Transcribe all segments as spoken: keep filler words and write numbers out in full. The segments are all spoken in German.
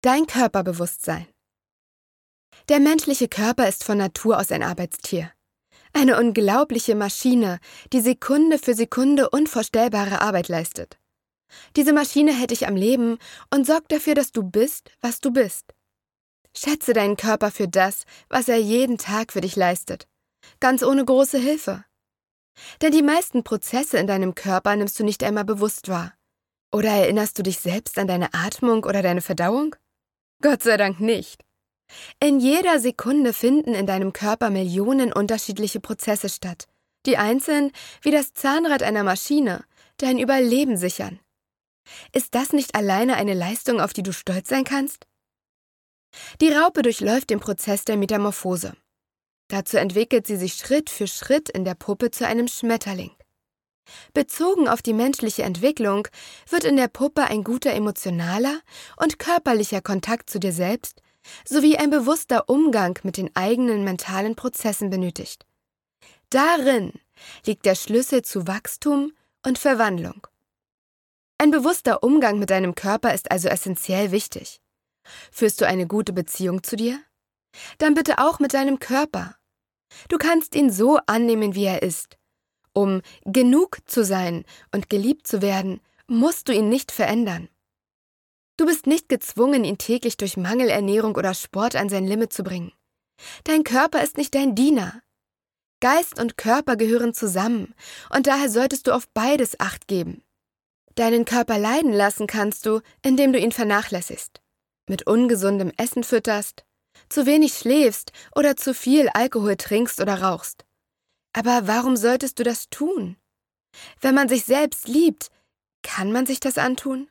Dein Körperbewusstsein. Der menschliche Körper ist von Natur aus ein Arbeitstier. Eine unglaubliche Maschine, die Sekunde für Sekunde unvorstellbare Arbeit leistet. Diese Maschine hält dich am Leben und sorgt dafür, dass du bist, was du bist. Schätze deinen Körper für das, was er jeden Tag für dich leistet. Ganz ohne große Hilfe. Denn die meisten Prozesse in deinem Körper nimmst du nicht einmal bewusst wahr. Oder erinnerst du dich selbst an deine Atmung oder deine Verdauung? Gott sei Dank nicht. In jeder Sekunde finden in deinem Körper Millionen unterschiedliche Prozesse statt, die einzeln wie das Zahnrad einer Maschine dein Überleben sichern. Ist das nicht alleine eine Leistung, auf die du stolz sein kannst? Die Raupe durchläuft den Prozess der Metamorphose. Dazu entwickelt sie sich Schritt für Schritt in der Puppe zu einem Schmetterling. Bezogen auf die menschliche Entwicklung wird in der Puppe ein guter emotionaler und körperlicher Kontakt zu dir selbst sowie ein bewusster Umgang mit den eigenen mentalen Prozessen benötigt. Darin liegt der Schlüssel zu Wachstum und Verwandlung. Ein bewusster Umgang mit deinem Körper ist also essentiell wichtig. Führst du eine gute Beziehung zu dir? Dann bitte auch mit deinem Körper. Du kannst ihn so annehmen, wie er ist. Um genug zu sein und geliebt zu werden, musst du ihn nicht verändern. Du bist nicht gezwungen, ihn täglich durch Mangelernährung oder Sport an sein Limit zu bringen. Dein Körper ist nicht dein Diener. Geist und Körper gehören zusammen und daher solltest du auf beides Acht geben. Deinen Körper leiden lassen kannst du, indem du ihn vernachlässigst, mit ungesundem Essen fütterst, zu wenig schläfst oder zu viel Alkohol trinkst oder rauchst. Aber warum solltest du das tun? Wenn man sich selbst liebt, kann man sich das antun?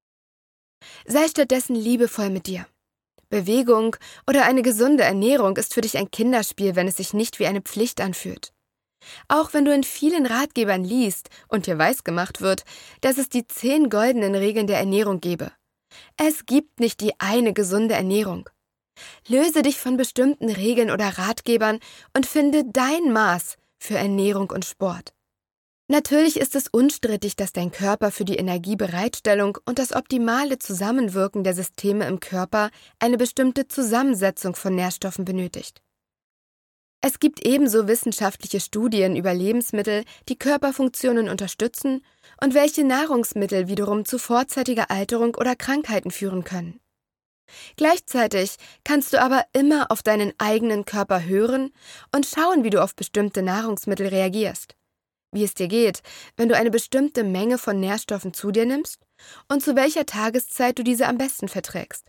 Sei stattdessen liebevoll mit dir. Bewegung oder eine gesunde Ernährung ist für dich ein Kinderspiel, wenn es sich nicht wie eine Pflicht anfühlt. Auch wenn du in vielen Ratgebern liest und dir weisgemacht wird, dass es die zehn goldenen Regeln der Ernährung gebe. Es gibt nicht die eine gesunde Ernährung. Löse dich von bestimmten Regeln oder Ratgebern und finde dein Maß für Ernährung und Sport. Natürlich ist es unstrittig, dass dein Körper für die Energiebereitstellung und das optimale Zusammenwirken der Systeme im Körper eine bestimmte Zusammensetzung von Nährstoffen benötigt. Es gibt ebenso wissenschaftliche Studien über Lebensmittel, die Körperfunktionen unterstützen und welche Nahrungsmittel wiederum zu vorzeitiger Alterung oder Krankheiten führen können. Gleichzeitig kannst du aber immer auf deinen eigenen Körper hören und schauen, wie du auf bestimmte Nahrungsmittel reagierst, wie es dir geht, wenn du eine bestimmte Menge von Nährstoffen zu dir nimmst und zu welcher Tageszeit du diese am besten verträgst.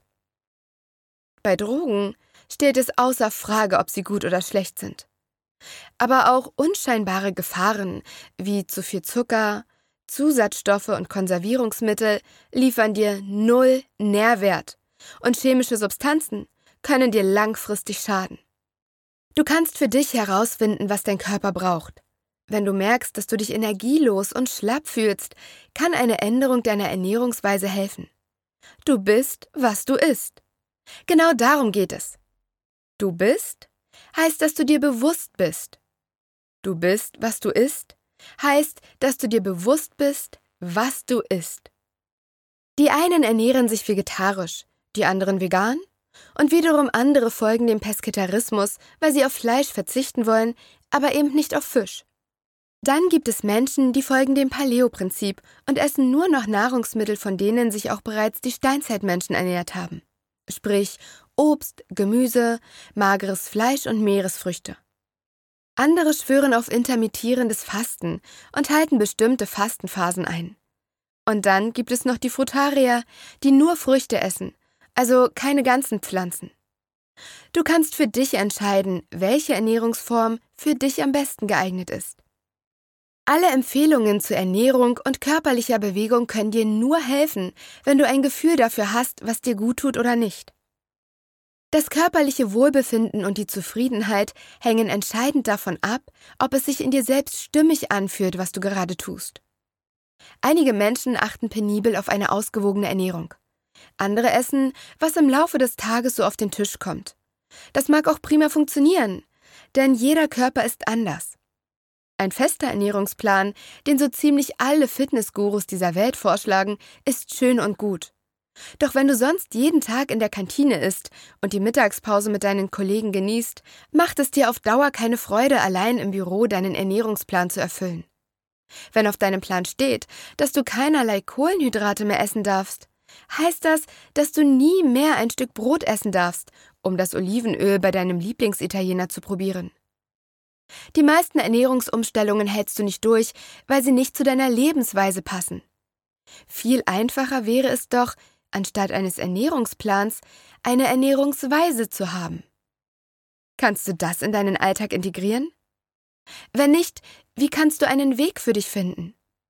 Bei Drogen steht es außer Frage, ob sie gut oder schlecht sind. Aber auch unscheinbare Gefahren wie zu viel Zucker, Zusatzstoffe und Konservierungsmittel liefern dir null Nährwert. Und chemische Substanzen können dir langfristig schaden. Du kannst für dich herausfinden, was dein Körper braucht. Wenn du merkst, dass du dich energielos und schlapp fühlst, kann eine Änderung deiner Ernährungsweise helfen. Du bist, was du isst. Genau darum geht es. Du bist heißt, dass du dir bewusst bist. Du bist, was du isst, heißt, dass du dir bewusst bist, was du isst. Die einen ernähren sich vegetarisch, die anderen vegan und wiederum andere folgen dem Pesketarismus, weil sie auf Fleisch verzichten wollen, aber eben nicht auf Fisch. Dann gibt es Menschen, die folgen dem Paleo-Prinzip und essen nur noch Nahrungsmittel, von denen sich auch bereits die Steinzeitmenschen ernährt haben. Sprich Obst, Gemüse, mageres Fleisch und Meeresfrüchte. Andere schwören auf intermittierendes Fasten und halten bestimmte Fastenphasen ein. Und dann gibt es noch die Frutarier, die nur Früchte essen, also keine ganzen Pflanzen. Du kannst für dich entscheiden, welche Ernährungsform für dich am besten geeignet ist. Alle Empfehlungen zur Ernährung und körperlicher Bewegung können dir nur helfen, wenn du ein Gefühl dafür hast, was dir gut tut oder nicht. Das körperliche Wohlbefinden und die Zufriedenheit hängen entscheidend davon ab, ob es sich in dir selbst stimmig anfühlt, was du gerade tust. Einige Menschen achten penibel auf eine ausgewogene Ernährung. Andere essen, was im Laufe des Tages so auf den Tisch kommt. Das mag auch prima funktionieren, denn jeder Körper ist anders. Ein fester Ernährungsplan, den so ziemlich alle Fitnessgurus dieser Welt vorschlagen, ist schön und gut. Doch wenn du sonst jeden Tag in der Kantine isst und die Mittagspause mit deinen Kollegen genießt, macht es dir auf Dauer keine Freude, allein im Büro deinen Ernährungsplan zu erfüllen. Wenn auf deinem Plan steht, dass du keinerlei Kohlenhydrate mehr essen darfst, heißt das, dass du nie mehr ein Stück Brot essen darfst, um das Olivenöl bei deinem Lieblingsitaliener zu probieren. Die meisten Ernährungsumstellungen hältst du nicht durch, weil sie nicht zu deiner Lebensweise passen. Viel einfacher wäre es doch, anstatt eines Ernährungsplans, eine Ernährungsweise zu haben. Kannst du das in deinen Alltag integrieren? Wenn nicht, wie kannst du einen Weg für dich finden?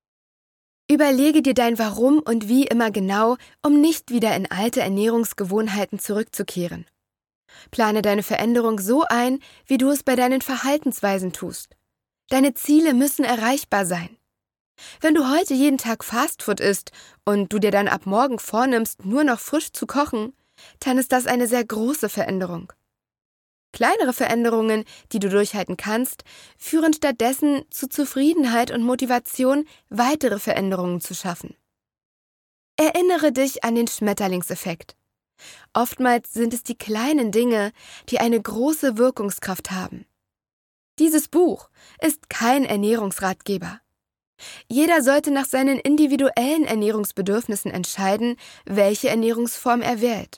Überlege dir dein Warum und Wie immer genau, um nicht wieder in alte Ernährungsgewohnheiten zurückzukehren. Plane deine Veränderung so ein, wie du es bei deinen Verhaltensweisen tust. Deine Ziele müssen erreichbar sein. Wenn du heute jeden Tag Fastfood isst und du dir dann ab morgen vornimmst, nur noch frisch zu kochen, dann ist das eine sehr große Veränderung. Kleinere Veränderungen, die du durchhalten kannst, führen stattdessen zu Zufriedenheit und Motivation, weitere Veränderungen zu schaffen. Erinnere dich an den Schmetterlingseffekt. Oftmals sind es die kleinen Dinge, die eine große Wirkungskraft haben. Dieses Buch ist kein Ernährungsratgeber. Jeder sollte nach seinen individuellen Ernährungsbedürfnissen entscheiden, welche Ernährungsform er wählt.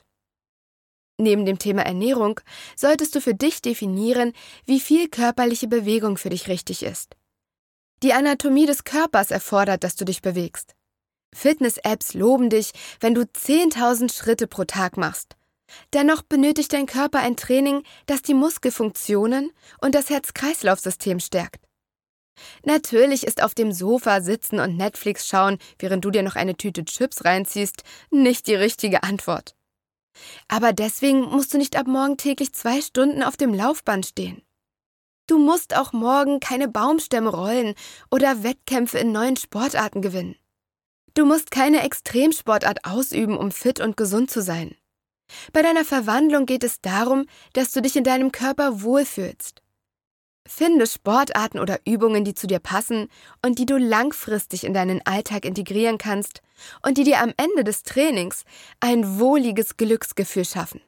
Neben dem Thema Ernährung solltest du für dich definieren, wie viel körperliche Bewegung für dich richtig ist. Die Anatomie des Körpers erfordert, dass du dich bewegst. Fitness-Apps loben dich, wenn du zehntausend Schritte pro Tag machst. Dennoch benötigt dein Körper ein Training, das die Muskelfunktionen und das Herz-Kreislauf-System stärkt. Natürlich ist auf dem Sofa sitzen und Netflix schauen, während du dir noch eine Tüte Chips reinziehst, nicht die richtige Antwort. Aber deswegen musst du nicht ab morgen täglich zwei Stunden auf dem Laufband stehen. Du musst auch morgen keine Baumstämme rollen oder Wettkämpfe in neuen Sportarten gewinnen. Du musst keine Extremsportart ausüben, um fit und gesund zu sein. Bei deiner Verwandlung geht es darum, dass du dich in deinem Körper wohlfühlst. Finde Sportarten oder Übungen, die zu dir passen und die du langfristig in deinen Alltag integrieren kannst und die dir am Ende des Trainings ein wohliges Glücksgefühl schaffen.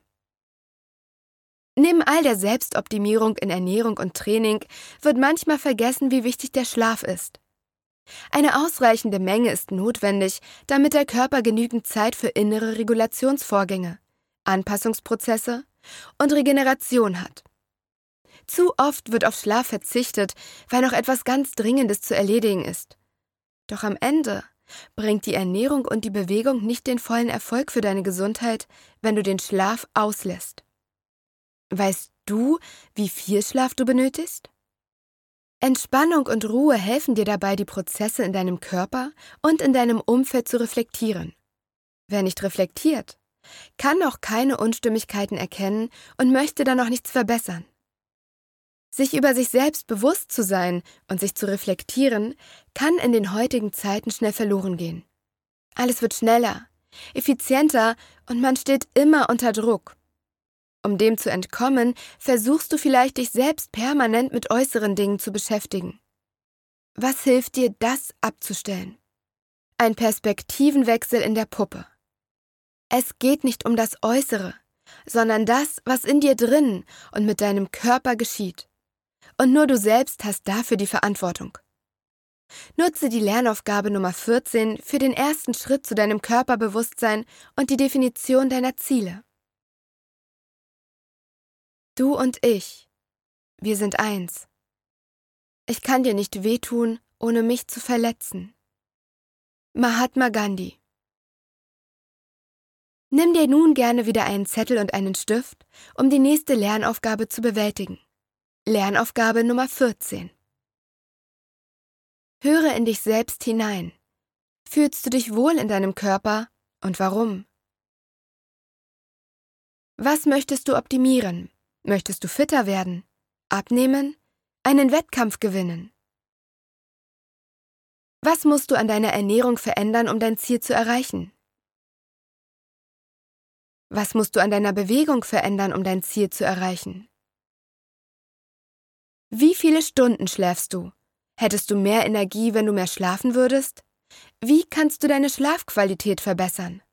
Neben all der Selbstoptimierung in Ernährung und Training wird manchmal vergessen, wie wichtig der Schlaf ist. Eine ausreichende Menge ist notwendig, damit der Körper genügend Zeit für innere Regulationsvorgänge, Anpassungsprozesse und Regeneration hat. Zu oft wird auf Schlaf verzichtet, weil noch etwas ganz Dringendes zu erledigen ist. Doch am Ende bringt die Ernährung und die Bewegung nicht den vollen Erfolg für deine Gesundheit, wenn du den Schlaf auslässt. Weißt du, wie viel Schlaf du benötigst? Entspannung und Ruhe helfen dir dabei, die Prozesse in deinem Körper und in deinem Umfeld zu reflektieren. Wer nicht reflektiert, kann auch keine Unstimmigkeiten erkennen und möchte dann auch nichts verbessern. Sich über sich selbst bewusst zu sein und sich zu reflektieren, kann in den heutigen Zeiten schnell verloren gehen. Alles wird schneller, effizienter und man steht immer unter Druck. Um dem zu entkommen, versuchst du vielleicht, dich selbst permanent mit äußeren Dingen zu beschäftigen. Was hilft dir, das abzustellen? Ein Perspektivenwechsel in der Puppe. Es geht nicht um das Äußere, sondern das, was in dir drin und mit deinem Körper geschieht. Und nur du selbst hast dafür die Verantwortung. Nutze die Lernaufgabe Nummer vierzehn für den ersten Schritt zu deinem Körperbewusstsein und die Definition deiner Ziele. Du und ich, wir sind eins. Ich kann dir nicht wehtun, ohne mich zu verletzen. Mahatma Gandhi. Nimm dir nun gerne wieder einen Zettel und einen Stift, um die nächste Lernaufgabe zu bewältigen. Lernaufgabe Nummer vierzehn. Höre in dich selbst hinein. Fühlst du dich wohl in deinem Körper und warum? Was möchtest du optimieren? Möchtest du fitter werden, abnehmen, einen Wettkampf gewinnen? Was musst du an deiner Ernährung verändern, um dein Ziel zu erreichen? Was musst du an deiner Bewegung verändern, um dein Ziel zu erreichen? Wie viele Stunden schläfst du? Hättest du mehr Energie, wenn du mehr schlafen würdest? Wie kannst du deine Schlafqualität verbessern?